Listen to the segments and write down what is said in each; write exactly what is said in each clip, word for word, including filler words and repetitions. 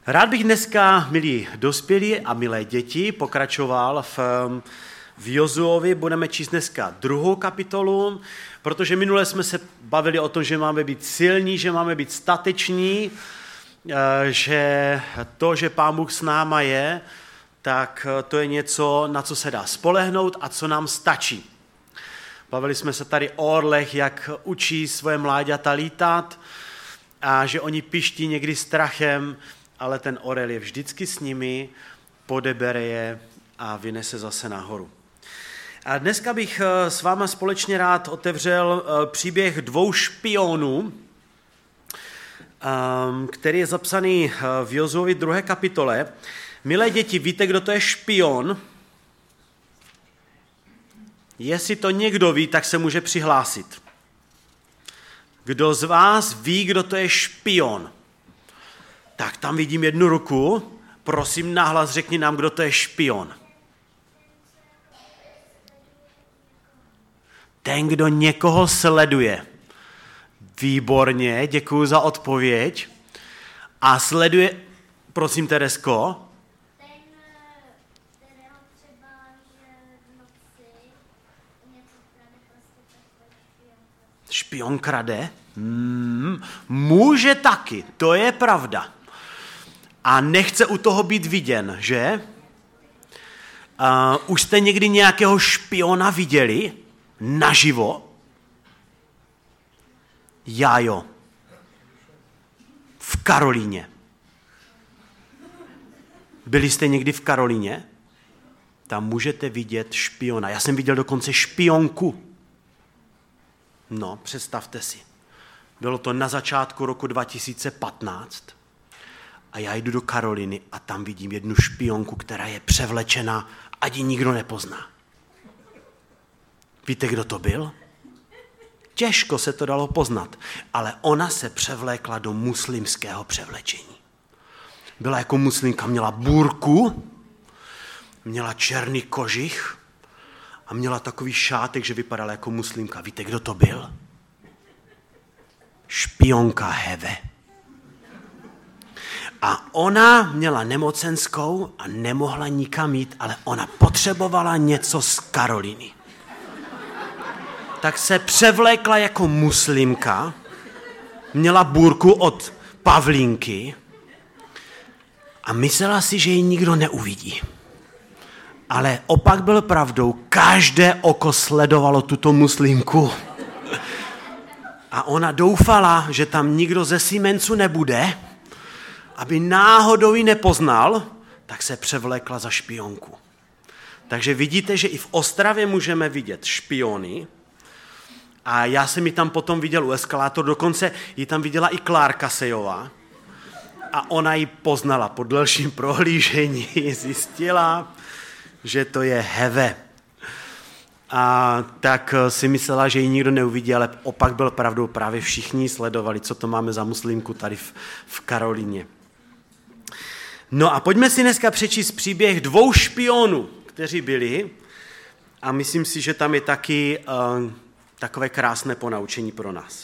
Rád bych dneska, milí dospělí a milé děti, pokračoval v, v Jozuovi. Budeme číst dneska druhou kapitolu, protože minule jsme se bavili o tom, že máme být silní, že máme být stateční, že to, že Pán Bůh s náma je, tak to je něco, na co se dá spolehnout a co nám stačí. Bavili jsme se tady o orlech, jak učí svoje mláďata lítat a že oni piští někdy strachem, ale ten orel je vždycky s nimi, podebere je a vynese zase nahoru. A dneska bych s váma společně rád otevřel příběh dvou špionů, který je zapsaný v Jozuovi druhé kapitole. Milé děti, víte, kdo to je špion? Jestli to někdo ví, tak se může přihlásit. Kdo z vás ví, kdo to je špion? Tak tam vidím jednu ruku. Prosím, nahlas řekni nám, kdo to je špion. Ten, kdo někoho sleduje. Výborně, děkuji za odpověď. A sleduje, prosím, Teresko. Ten, kterého třeba, že v noci něco krade, prostě takový špion. Špion krade? Hmm, může taky, to je pravda. A nechce u toho být viděn, že? Uh, už jste někdy nějakého špiona viděli? Naživo? Já jo. V Karolíně. Byli jste někdy v Karolíně? Tam můžete vidět špiona. Já jsem viděl dokonce špionku. No, představte si. Bylo to na začátku roku dva tisíce patnáct a já jdu do Karoliny a tam vidím jednu špionku, která je převlečena, ať ji nikdo nepozná. Víte, kdo to byl? Těžko se to dalo poznat, ale ona se převlékla do muslimského převlečení. Byla jako muslimka, měla bůrku, měla černý kožich a měla takový šátek, že vypadala jako muslimka. Víte, kdo to byl? Špionka Heve. A ona měla nemocenskou a nemohla nikam jít, ale ona potřebovala něco z Karoliny. Tak se převlékla jako muslimka, měla bůrku od Pavlínky a myslela si, že ji nikdo neuvidí. Ale opak byl pravdou, každé oko sledovalo tuto muslimku. A ona doufala, že tam nikdo ze Siemensu nebude, aby náhodou ji nepoznal, tak se převlékla za špionku. Takže vidíte, že i v Ostravě můžeme vidět špiony. A já jsem ji tam potom viděl u eskalátoru, dokonce ji tam viděla i Klárka Sejová. A ona ji poznala po delším prohlížení, zjistila, že to je Heve. A tak si myslela, že ji nikdo neuvidí, ale opak byl pravdou, právě všichni sledovali, co to máme za muslimku tady v, v Karolíně. No a pojďme si dneska přečíst příběh dvou špionů, kteří byli, a myslím si, že tam je taky uh, takové krásné ponaučení pro nás.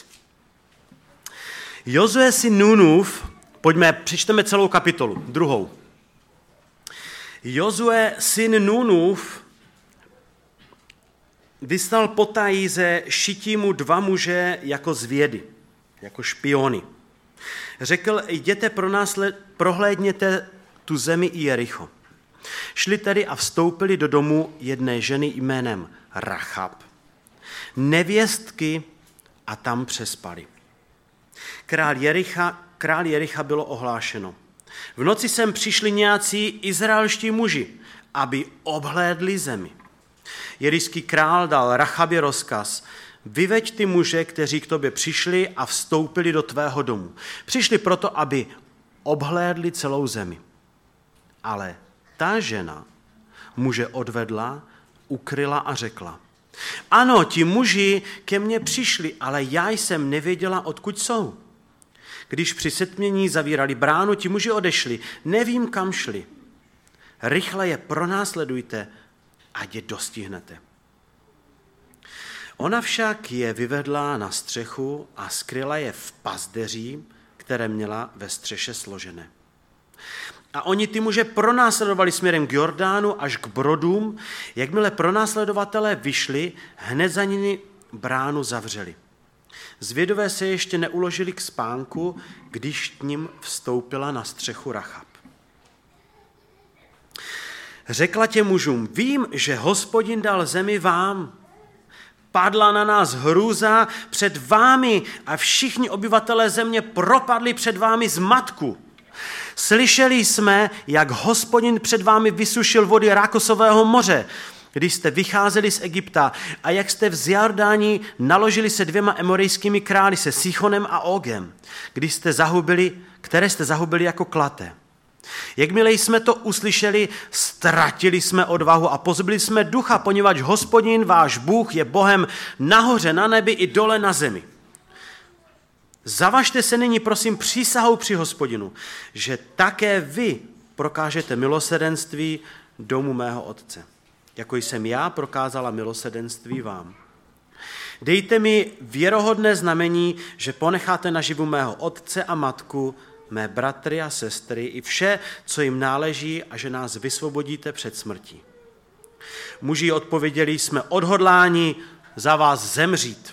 Jozue syn Nunův, pojďme, přečteme celou kapitolu, druhou. Jozue syn Nunův vyslal potají ze Šitimu dva muže jako zvědy, jako špiony. Řekl, jděte pro nás, prohlédněte tu zemi i Jericho. Šli tedy a vstoupili do domu jedné ženy jménem Rachab, nevěstky, a tam přespali. Král Jericha, král Jericha bylo ohlášeno. V noci sem přišli nějací izraelští muži, aby obhlédli zemi. Jerišský král dal Rachabě rozkaz, vyveď ty muže, kteří k tobě přišli a vstoupili do tvého domu. Přišli proto, aby obhlédli celou zemi. Ale ta žena muže odvedla, ukryla a řekla, ano, ti muži ke mně přišli, ale já jsem nevěděla, odkud jsou. Když při setmění zavírali bránu, ti muži odešli, nevím, kam šli. Rychle je pronásledujte, ať je dostihnete. Ona však je vyvedla na střechu a skryla je v pazdeří, které měla ve střeše složené. A oni ty muže pronásledovali směrem k Jordánu až k brodům. Jakmile pronásledovatelé vyšli, hned za nimi bránu zavřeli. Zvědové se ještě neuložili k spánku, když k ním vstoupila na střechu Rachab. Řekla těm mužům, vím, že Hospodin dal zemi vám. Padla na nás hrůza před vámi a všichni obyvatelé země propadli před vámi z matku. Slyšeli jsme, jak Hospodin před vámi vysušil vody Rákosového moře, když jste vycházeli z Egypta a jak jste v Jordáni naložili se dvěma emorejskými králi, se Sichonem a Ogem, když jste zahubili, které jste zahubili jako klaté. Jakmile jsme to uslyšeli, ztratili jsme odvahu a pozbyli jsme ducha, poněvadž Hospodin, váš Bůh, je Bohem nahoře na nebi i dole na zemi. Zavažte se nyní, prosím, přísahou při Hospodinu, že také vy prokážete milosrdenství domu mého otce, jako jsem já prokázala milosrdenství vám. Dejte mi věrohodné znamení, že ponecháte naživu mého otce a matku, mé bratry a sestry i vše, co jim náleží, a že nás vysvobodíte před smrtí. Muži odpověděli, jsme odhodláni za vás zemřít.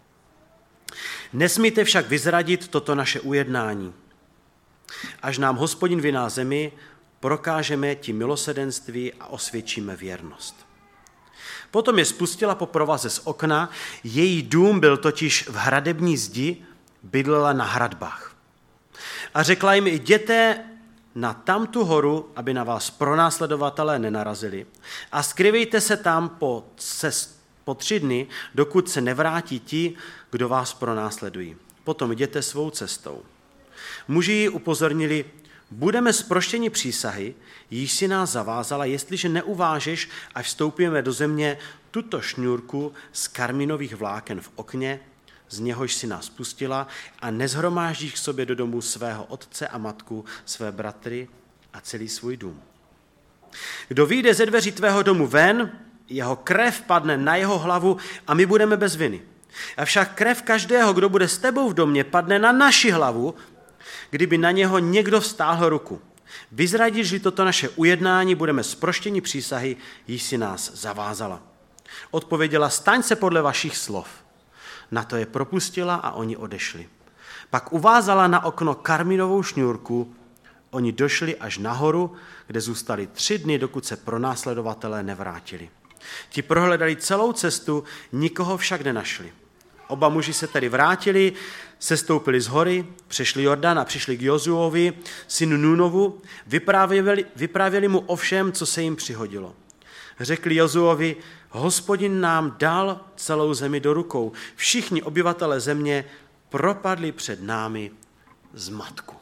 Nesmíte však vyzradit toto naše ujednání. Až nám Hospodin vyná zemi, prokážeme ti milosrdenství a osvědčíme věrnost. Potom je spustila po provaze z okna, její dům byl totiž v hradební zdi, bydlela na hradbách. A řekla jim, jděte na tamtu horu, aby na vás pronásledovatelé nenarazili, a skryvejte se tam po, cest, po tři dny, dokud se nevrátí ti, kdo vás pronásledují. Potom jděte svou cestou. Muži ji upozornili, budeme zproštěni přísahy, již si nás zavázala, jestliže neuvážeš, až vstoupíme do země, tuto šňůrku z karminových vláken v okně, z něhož si nás pustila, a nezhromáždíš k sobě do domu svého otce a matku, své bratry a celý svůj dům. Kdo vyjde ze dveří tvého domu ven, jeho krev padne na jeho hlavu a my budeme bez viny. Avšak krev každého, kdo bude s tebou v domě, padne na naši hlavu, kdyby na něho někdo vztáhl ruku. Vyzradíš-li toto naše ujednání, budeme zproštěni přísahy, již si nás zavázala. Odpověděla, staň se podle vašich slov. Na to je propustila a oni odešli. Pak uvázala na okno karminovou šňůrku, oni došli až nahoru, kde zůstali tři dny, dokud se pronásledovatelé nevrátili. Ti prohledali celou cestu, nikoho však nenašli. Oba muži se tedy vrátili, sestoupili z hory, přešli Jordán a přišli k Jozuovi, synu Nunovu, vyprávěli, vyprávěli mu o všem, co se jim přihodilo. Řekli Jozuovi, Hospodin nám dal celou zemi do rukou. Všichni obyvatelé země propadli před námi z matku.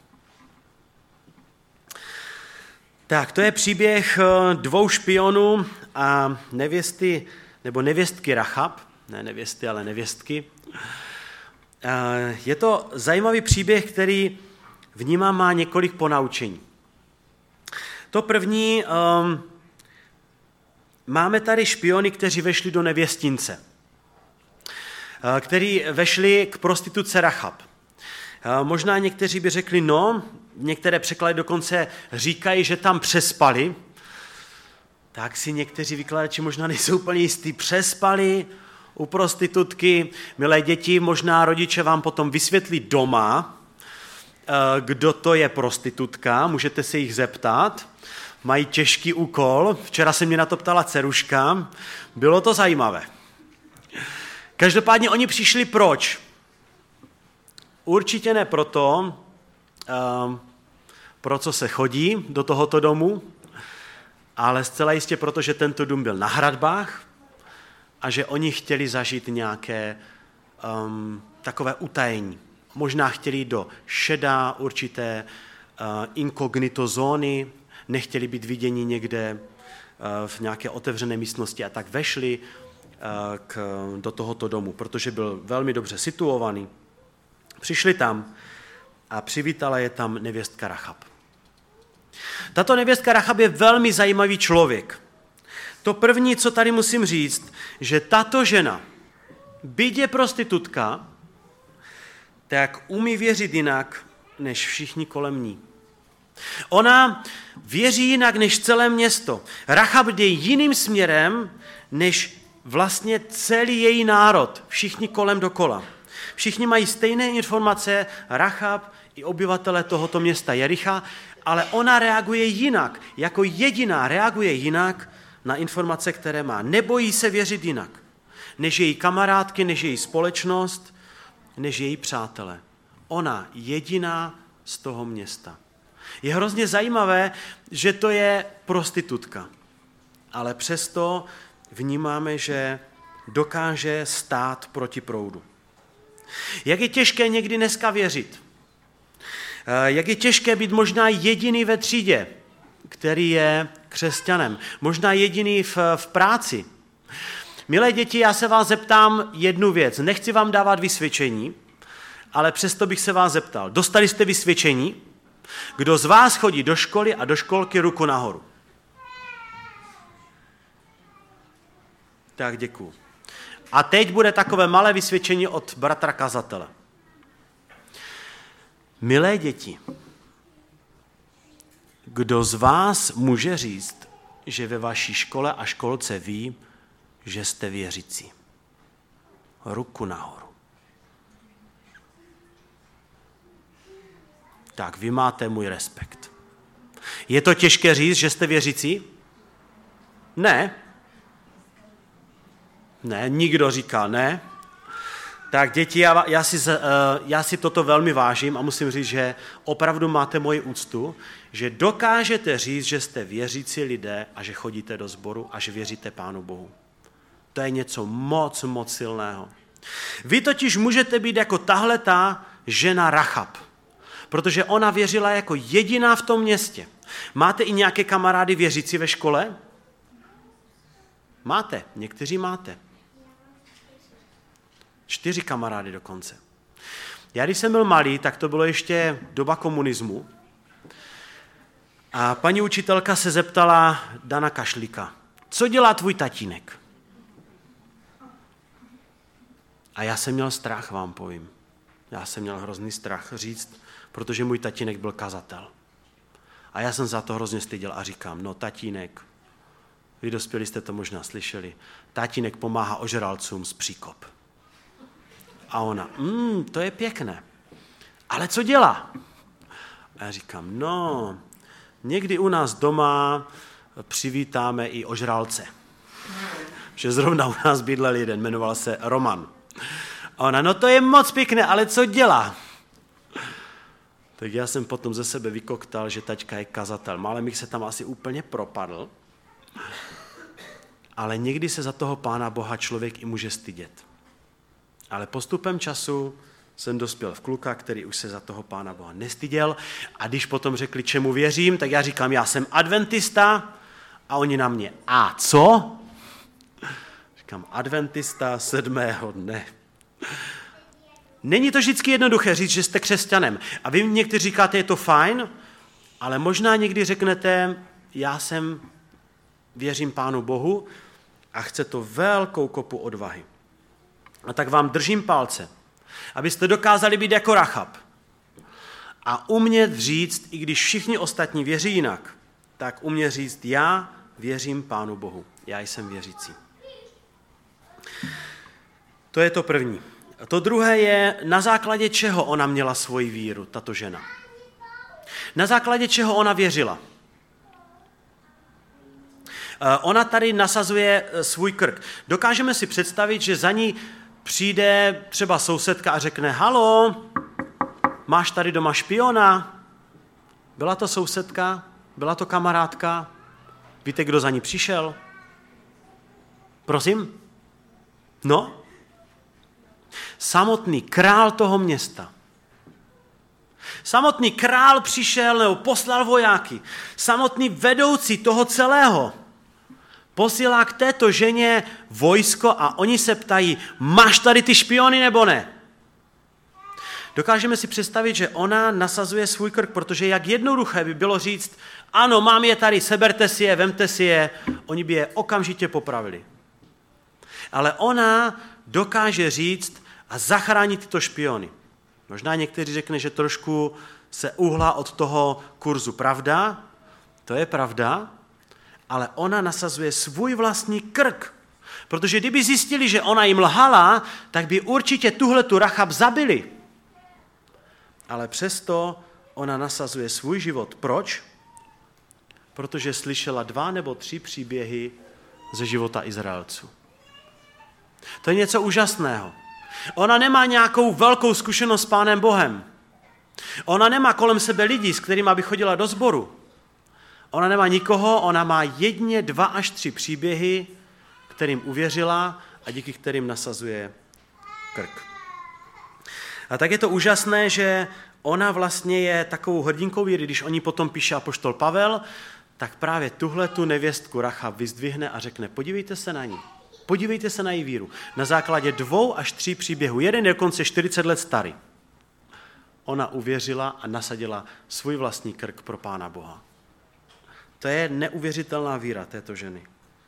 Tak, to je příběh dvou špionů a nevěsty, nebo nevěstky Rachab, ne nevěsty, ale nevěstky. Je to zajímavý příběh, který vnímám má několik ponaučení. To první, um, máme tady špiony, kteří vešli do nevěstince, kteří vešli k prostitutce Rachab. Možná někteří by řekli, no, některé překlady dokonce říkají, že tam přespali, tak si někteří vykladači možná nejsou úplně jistý, přespali u prostitutky. Milé děti, možná rodiče vám potom vysvětlí doma, kdo to je prostitutka, můžete se jich zeptat. Mají těžký úkol, včera se mě na to ptala dceruška, bylo to zajímavé. Každopádně oni přišli proč? Určitě ne proto, pro co se chodí do tohoto domu, ale zcela jistě proto, že tento dům byl na hradbách a že oni chtěli zažít nějaké um, takové utajení. Možná chtěli jít do šedá určité uh, inkognito zóny, nechtěli být viděni někde uh, v nějaké otevřené místnosti a tak vešli uh, k, do tohoto domu, protože byl velmi dobře situovaný. Přišli tam a přivítala je tam nevěstka Rachab. Tato nevěstka Rachab je velmi zajímavý člověk. To první, co tady musím říct, že tato žena, byť je prostitutka, tak umí věřit jinak, než všichni kolem ní. Ona věří jinak než celé město. Rachab jde jiným směrem, než vlastně celý její národ. Všichni kolem dokola. Všichni mají stejné informace, Rachab i obyvatele tohoto města Jericha, ale ona reaguje jinak. Jako jediná reaguje jinak na informace, které má. Nebojí se věřit jinak, než její kamarádky, než její společnost, než její přátelé. Ona jediná z toho města. Je hrozně zajímavé, že to je prostitutka, ale přesto vnímáme, že dokáže stát proti proudu. Jak je těžké někdy dneska věřit? Jak je těžké být možná jediný ve třídě, který je křesťanem, možná jediný v, v práci. Milé děti, já se vás zeptám jednu věc. Nechci vám dávat vysvědčení, ale přesto bych se vás zeptal. Dostali jste vysvědčení? Kdo z vás chodí do školy a do školky, ruku nahoru? Tak děkuju. A teď bude takové malé vysvědčení od bratra kazatele. Milé děti, kdo z vás může říct, že ve vaší škole a školce ví, že jste věřící? Ruku nahoru. Tak vy máte můj respekt. Je to těžké říct, že jste věřící? Ne. Ne, nikdo říká ne. Tak děti, já, já, si, já si toto velmi vážím a musím říct, že opravdu máte moji úctu, že dokážete říct, že jste věřící lidé a že chodíte do sboru a že věříte Pánu Bohu. To je něco moc, moc silného. Vy totiž můžete být jako tahleta žena Rachab, protože ona věřila jako jediná v tom městě. Máte i nějaké kamarády věřící ve škole? Máte, někteří máte. Čtyři kamarády dokonce. Já když jsem byl malý, tak to bylo ještě doba komunismu. A paní učitelka se zeptala Dana Kašlíka, co dělá tvůj tatínek? A já jsem měl strach, vám povím. Já jsem měl hrozný strach říct, protože můj tatínek byl kazatel. A já jsem za to hrozně styděl a říkám, no tatínek, vy dospělí jste to možná slyšeli, tatínek pomáhá ožralcům z Příkop. A ona, mm, to je pěkné, ale co dělá? A já říkám, no, někdy u nás doma přivítáme i ožralce. Že zrovna u nás bydlel jeden, jmenoval se Roman. A ona, no to je moc pěkné, ale co dělá? Tak já jsem potom ze sebe vykoktal, že taťka je kazatel. Málem bych se tam asi úplně propadl. Ale někdy se za toho Pána Boha člověk i může stydět. Ale postupem času jsem dospěl v kluka, který už se za toho Pána Boha nestyděl. A když potom řekli, čemu věřím, tak já říkám, já jsem adventista. A oni na mě, a co? Říkám, adventista sedmého dne. Není to vždycky jednoduché říct, že jste křesťanem. A vy někteří říkáte, je to fajn, ale možná někdy řeknete, já jsem, věřím Pánu Bohu a chce to velkou kopu odvahy. A tak vám držím palce, abyste dokázali být jako Rachab a umět říct, i když všichni ostatní věří jinak, tak umět říct, já věřím Pánu Bohu, já jsem věřící. To je to první. To druhé je, na základě čeho ona měla svoji víru, tato žena. Na základě čeho ona věřila. Ona tady nasazuje svůj krk. Dokážeme si představit, že za ní přijde třeba sousedka a řekne, halo, máš tady doma špiona? Byla to sousedka? Byla to kamarádka? Víte, kdo za ní přišel? Prosím? No? Samotný král toho města. Samotný král přišel nebo poslal vojáky. Samotný vedoucí toho celého posílá k této ženě vojsko a oni se ptají, máš tady ty špiony nebo ne? Dokážeme si představit, že ona nasazuje svůj krk, protože jak jednoduché by bylo říct, ano, mám je tady, seberte si je, vemte si je, oni by je okamžitě popravili. Ale ona dokáže říct a zachránit tyto špiony. Možná někteří řekne, že trošku se uhla od toho kurzu. Pravda? To je pravda, ale ona nasazuje svůj vlastní krk. Protože kdyby zjistili, že ona jim lhala, tak by určitě tuhletu Rachab zabili. Ale přesto ona nasazuje svůj život. Proč? Protože slyšela dva nebo tři příběhy ze života Izraelců. To je něco úžasného. Ona nemá nějakou velkou zkušenost s Pánem Bohem. Ona nemá kolem sebe lidí, s kterými by chodila do sboru. Ona nemá nikoho, ona má jedně dva až tři příběhy, kterým uvěřila a díky kterým nasazuje krk. A tak je to úžasné, že ona vlastně je takovou hrdinkou víry, když o ní potom píše apoštol Pavel, tak právě tuhle tu nevěstku Rachab vyzdvihne a řekne, podívejte se na ní, podívejte se na její víru. Na základě dvou až tří příběhů, jeden je dokonce čtyřicet let starý, ona uvěřila a nasadila svůj vlastní krk pro Pána Boha. To je neuvěřitelná víra této ženy.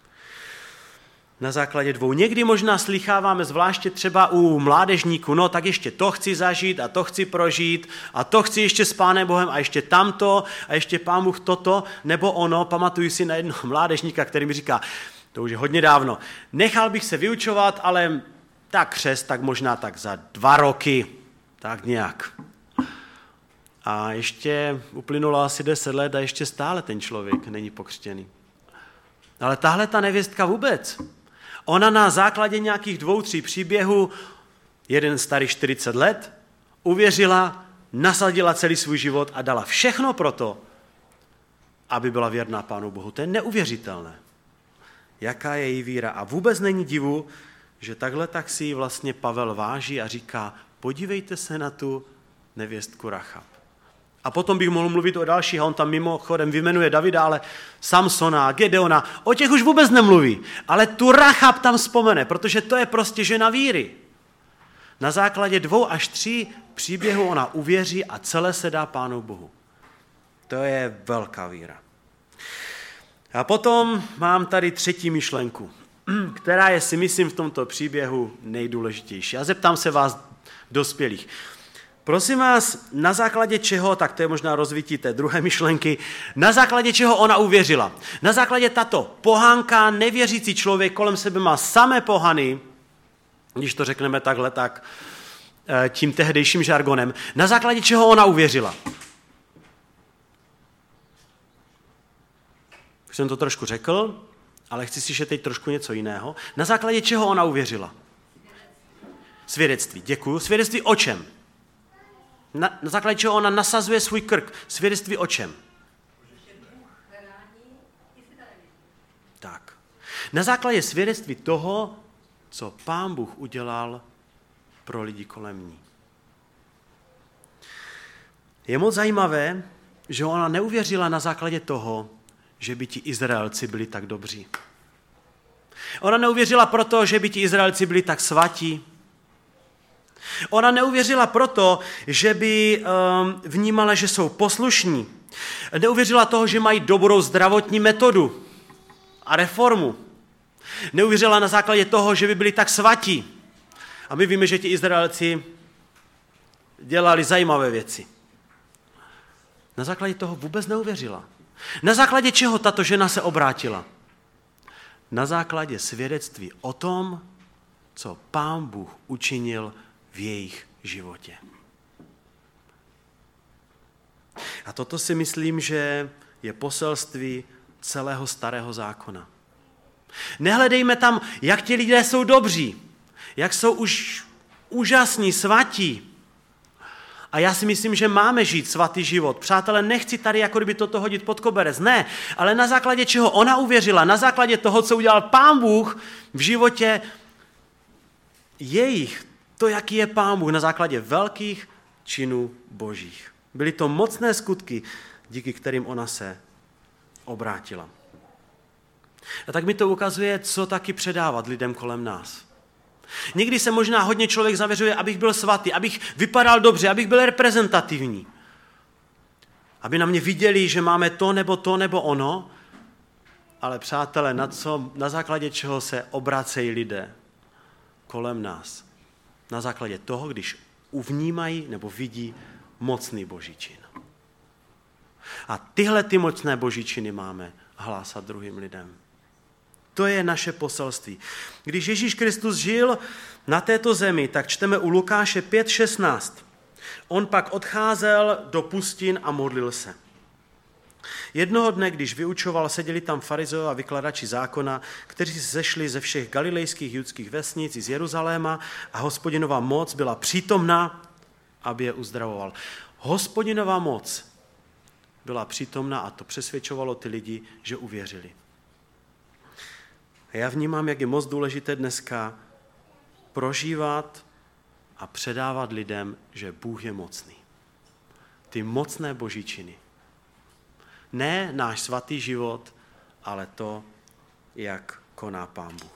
Na základě dvou. Někdy možná slycháváme, zvláště třeba u mládežníků, no tak ještě to chci zažít a to chci prožít a to chci ještě s Pánem Bohem a ještě tamto a ještě Pán Bůh toto, nebo ono. Pamatuju si na jednoho mládežníka, který mi říká, to už je hodně dávno, nechal bych se vyučovat, ale tak křest, tak možná tak za dva roky, tak nějak. A ještě uplynulo asi deset let a ještě stále ten člověk není pokřtěný. Ale tahle ta nevěstka vůbec. Ona na základě nějakých dvou, tří příběhů, jeden starý čtyřicet let, uvěřila, nasadila celý svůj život a dala všechno pro to, aby byla věrná Pánu Bohu. To je neuvěřitelné. Jaká je její víra. A vůbec není divu, že takhle tak si ji vlastně Pavel váží a říká, podívejte se na tu nevěstku Rachab. A potom bych mohl mluvit o dalších, a on tam mimochodem vyjmenuje Davida, ale Samsona, Gedeona, o těch už vůbec nemluví. Ale tu Rachab tam vzpomene, protože to je prostě žena víry. Na základě dvou až tří příběhů ona uvěří a celé se dá Pánu Bohu. To je velká víra. A potom mám tady třetí myšlenku, která je, si myslím, v tomto příběhu nejdůležitější. A zeptám se vás, dospělých. Prosím vás, na základě čeho, tak to je možná rozvití té druhé myšlenky, na základě čeho ona uvěřila. Na základě tato pohánka, nevěřící člověk kolem sebe má samé pohany, když to řekneme takhle, tak tím tehdejším žargonem. Na základě čeho ona uvěřila? Už jsem to trošku řekl, ale chci slyšet teď trošku něco jiného. Na základě čeho ona uvěřila? Svědectví. Děkuju. Svědectví o čem? Na, na základě čeho ona nasazuje svůj krk. Svědectví o čem? Tak. Na základě svědectví toho, co Pán Bůh udělal pro lidi kolem ní. Je moc zajímavé, že ona neuvěřila na základě toho, že by ti Izraelci byli tak dobří. Ona neuvěřila proto, že by ti Izraelci byli tak svatí. Ona neuvěřila proto, že by um, vnímala, že jsou poslušní. Neuvěřila toho, že mají dobrou zdravotní metodu a reformu. Neuvěřila na základě toho, že by byli tak svatí. A my víme, že ti Izraelci dělali zajímavé věci. Na základě toho vůbec neuvěřila. Na základě čeho tato žena se obrátila? Na základě svědectví o tom, co Pán Bůh učinil v jejich životě. A toto si myslím, že je poselství celého starého zákona. Nehledejme tam, jak ti lidé jsou dobří, jak jsou už úžasní, svatí. A já si myslím, že máme žít svatý život. Přátelé, nechci tady jako kdyby toto hodit pod koberec. Ne, ale na základě čeho ona uvěřila, na základě toho, co udělal Pán Bůh v životě jejich, to, jaký je Pán Bůh na základě velkých činů božích. Byly to mocné skutky, díky kterým ona se obrátila. A tak mi to ukazuje, co taky předávat lidem kolem nás. Někdy se možná hodně člověk zavěřuje, abych byl svatý, abych vypadal dobře, abych byl reprezentativní. Aby na mě viděli, že máme to nebo to nebo ono. Ale přátelé, na, co, na základě čeho se obracejí lidé kolem nás? Na základě toho, když uvnímají nebo vidí mocný boží čin. A tyhle ty mocné boží činy máme hlásat druhým lidem. To je naše poselství. Když Ježíš Kristus žil na této zemi, tak čteme u Lukáše pět šestnáct. On pak odcházel do pustin a modlil se. Jednoho dne, když vyučoval, seděli tam farizeové a vykladači zákona, kteří se sešli ze všech galilejských judských vesnic i z Jeruzaléma a Hospodinova moc byla přítomná, aby je uzdravoval. Hospodinova moc byla přítomná a to přesvědčovalo ty lidi, že uvěřili. A já vnímám, jak je moc důležité dneska prožívat a předávat lidem, že Bůh je mocný. Ty mocné boží činy. Ne náš svatý život, ale to, jak koná Pán Bůh.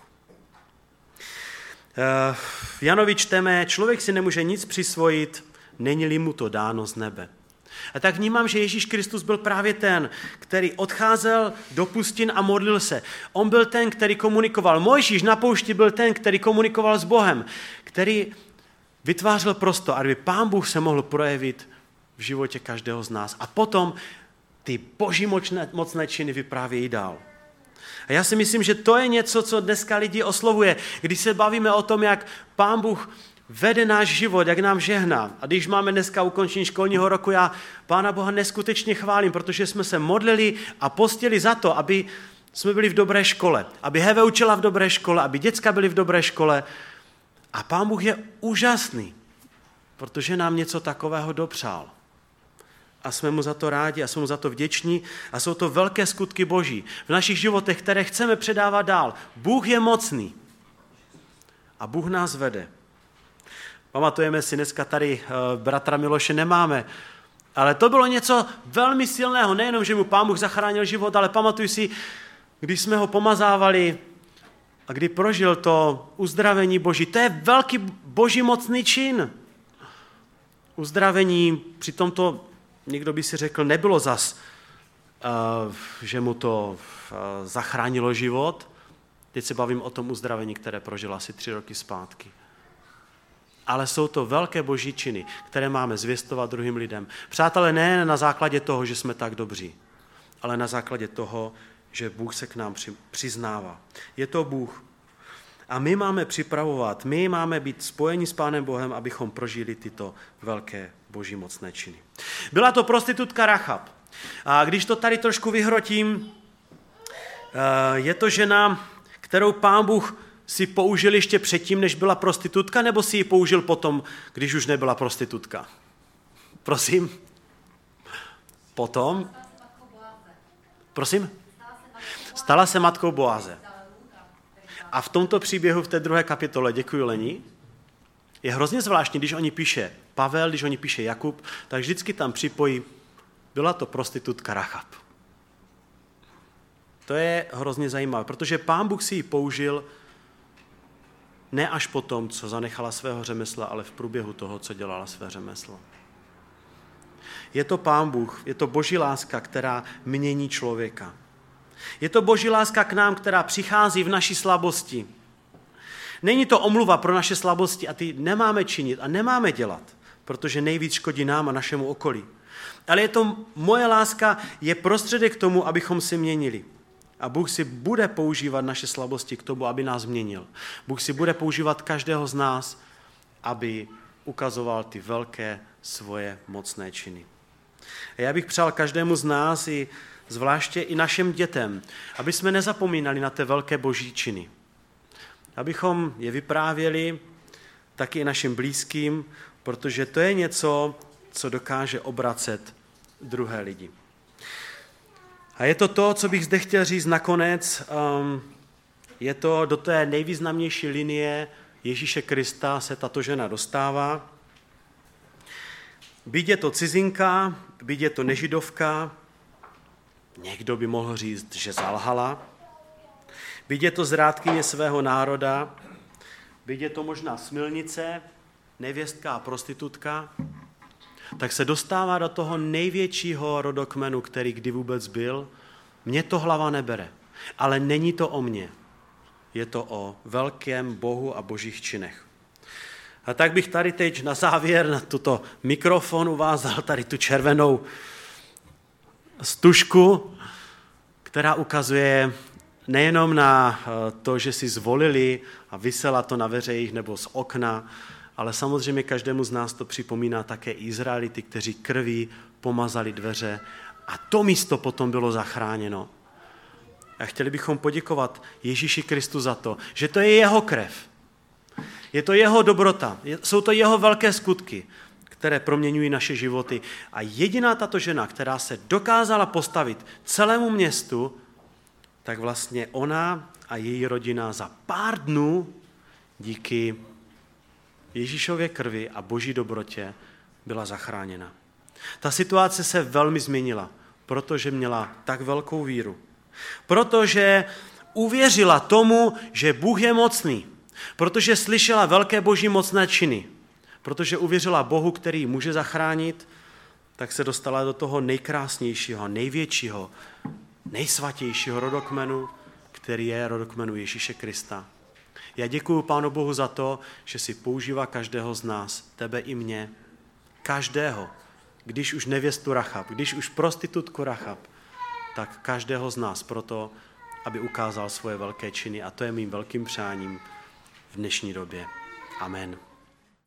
V Janovi čteme, člověk si nemůže nic přisvojit, není-li mu to dáno z nebe. A tak vnímám, že Ježíš Kristus byl právě ten, který odcházel do pustin a modlil se. On byl ten, který komunikoval. Mojžíš na poušti byl ten, který komunikoval s Bohem, který vytvářel prostor, aby Pán Bůh se mohl projevit v životě každého z nás. A potom ty boží mocné, mocné činy vyprávějí dál. A já si myslím, že to je něco, co dneska lidi oslovuje. Když se bavíme o tom, jak Pán Bůh vede náš život, jak nám žehná. A když máme dneska ukončení školního roku, já Pána Boha neskutečně chválím, protože jsme se modlili a postili za to, aby jsme byli v dobré škole, aby Heve učila v dobré škole, aby děcka byly v dobré škole. A Pán Bůh je úžasný, protože nám něco takového dopřál. A jsme mu za to rádi a jsme mu za to vděční a jsou to velké skutky Boží v našich životech, které chceme předávat dál. Bůh je mocný a Bůh nás vede. Pamatujeme si, dneska tady uh, bratra Miloše nemáme, ale to bylo něco velmi silného, nejenom, že mu Pán Bůh zachránil život, ale pamatuj si, když jsme ho pomazávali a kdy prožil to uzdravení Boží, to je velký boží mocný čin. Uzdravení, přitom to, někdo by si řekl, nebylo zas, uh, že mu to uh, zachránilo život. Teď se bavím o tom uzdravení, které prožil asi tři roky zpátky. Ale jsou to velké boží činy, které máme zvěstovat druhým lidem. Přátelé, ne na základě toho, že jsme tak dobří, ale na základě toho, že Bůh se k nám přiznává. Je to Bůh. A my máme připravovat, my máme být spojeni s Pánem Bohem, abychom prožili tyto velké boží mocné činy. Byla to prostitutka Rachab. A když to tady trošku vyhrotím, je to žena, kterou Pán Bůh si použil ještě předtím, než byla prostitutka, nebo si ji použil potom, když už nebyla prostitutka? Prosím? Potom? Prosím? Stala se matkou Boáze. A v tomto příběhu v té druhé kapitole, děkuji Leni, je hrozně zvláštní, když oni píše Pavel, když oni píše Jakub, tak vždycky tam připojí, byla to prostitutka Rachab. To je hrozně zajímavé, protože Pán Bůh si ji použil ne až po tom, co zanechala svého řemesla, ale v průběhu toho, co dělala své řemeslo. Je to Pán Bůh, je to boží láska, která mění člověka. Je to boží láska k nám, která přichází v naší slabosti. Není to omluva pro naše slabosti a ty nemáme činit a nemáme dělat, protože nejvíc škodí nám a našemu okolí. Ale je to moje láska, je prostředek k tomu, abychom se měnili. A Bůh si bude používat naše slabosti k tomu, aby nás změnil. Bůh si bude používat každého z nás, aby ukazoval ty velké svoje mocné činy. A já bych přál každému z nás, i zvláště i našim dětem, aby jsme nezapomínali na ty velké boží činy. Abychom je vyprávěli taky i našim blízkým, protože to je něco, co dokáže obracet druhé lidi. A je to to, co bych zde chtěl říct nakonec. Um, je to do té nejvýznamnější linie Ježíše Krista se tato žena dostává. Byť je to cizinka, byť je to nežidovka, někdo by mohl říct, že zalhala. Byť je to zrádkyně svého národa, byť je to možná smilnice, nevěstka a prostitutka, tak se dostává do toho největšího rodokmenu, který kdy vůbec byl. Mně to hlava nebere, ale není to o mně. Je to o velkém Bohu a božích činech. A tak bych tady teď na závěr na tuto mikrofon uvázal tady tu červenou stužku, která ukazuje nejenom na to, že si zvolili a visela to na veřejích nebo z okna, ale samozřejmě každému z nás to připomíná také Izraelity, kteří krví pomazali dveře a to místo potom bylo zachráněno. A chtěli bychom poděkovat Ježíši Kristu za to, že to je jeho krev. Je to jeho dobrota, jsou to jeho velké skutky, které proměňují naše životy. A jediná tato žena, která se dokázala postavit celému městu, tak vlastně ona a její rodina za pár dnů díky Ježíšově krvi a boží dobrotě byla zachráněna. Ta situace se velmi změnila, protože měla tak velkou víru. Protože uvěřila tomu, že Bůh je mocný. Protože slyšela velké boží mocné činy. Protože uvěřila Bohu, který ji může zachránit, tak se dostala do toho nejkrásnějšího, největšího, nejsvatějšího rodokmenu, který je rodokmenu Ježíše Krista. Já děkuji Pánu Bohu za to, že si používá každého z nás, tebe i mě, každého, když už nevěstu Rachab, když už prostitutku Rachab, tak každého z nás proto, aby ukázal svoje velké činy. A to je mým velkým přáním v dnešní době. Amen.